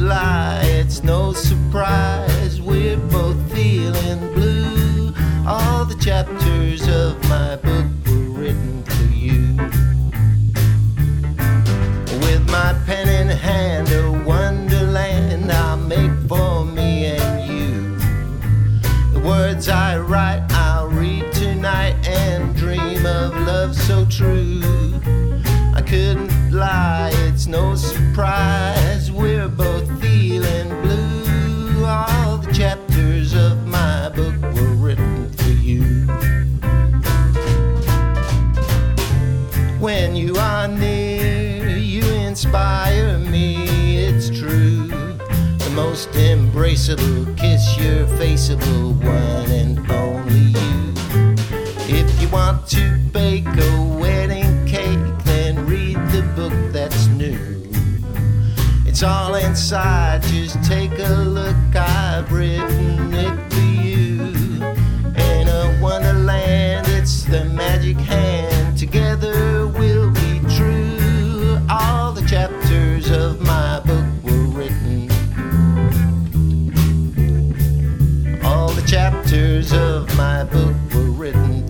lie, it's no surprise we're both feeling blue. All the chapters of my book were written for you. With my pen in hand, a wonderland I'll make for me and you. The words I write I'll read tonight and dream of love so true. I couldn't lie, it's no surprise we're both feeling blue. All the chapters of my book were written for you. When you are near, you inspire me, it's true. The most embraceable kiss, your faceable one and only you. If you want to bake a wedding cake, then read the book that's new. It's all inside, just take a look, I've written it for you. In a wonderland, it's the magic hand, together we'll be true. All the chapters of my book were written. All the chapters of my book were written